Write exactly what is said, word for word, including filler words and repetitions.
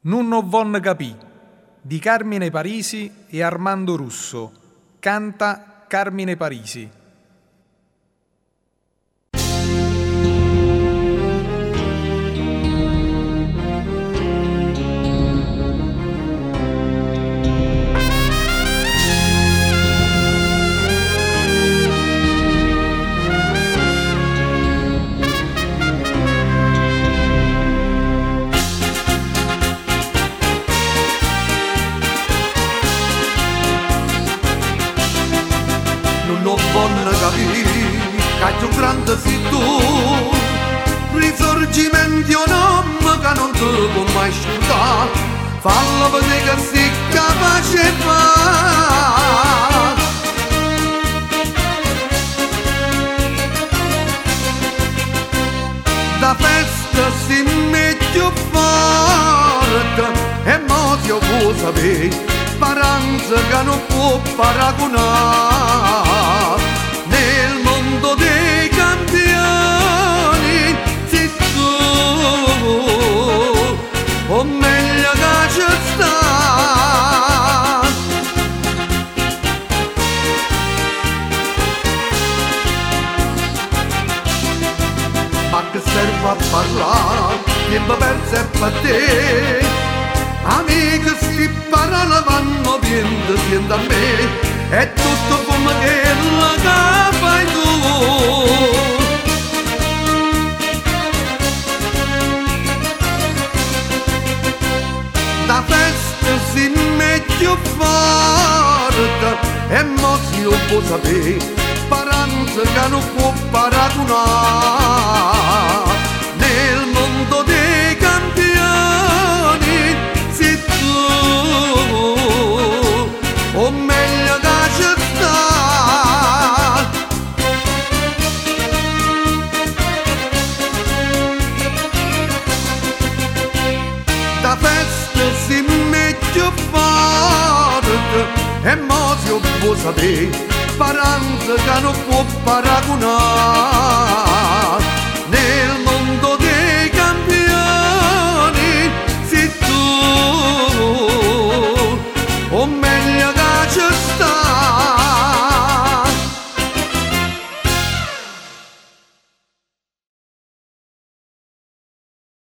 Non non von capì di Carmine Parisi e Armando Russo. Canta Carmine Parisi. Non voglio capire che più grande sei tu, risorgimenti un uomo che non ti può mai scordare, fallo vedere che sei capace di fare. Da festa si mette forte e mo si può sapere, speranza che non può paragonare. Nel mondo dei campioni sei tu, o meglio che ci sta. Ma che serve a parlare, tempo perso è per te. Amiche sti parole vanno viendo, viendo a me, è tutto come che la che fai tu. Da festa si mette forte e mo si non può sapere, speranza che non può paragonare. Nel mondo dei campioni sei tu, o meglio che ci sta. Da festa si mette forte e mo si può sapere, speranza che non può paragonare.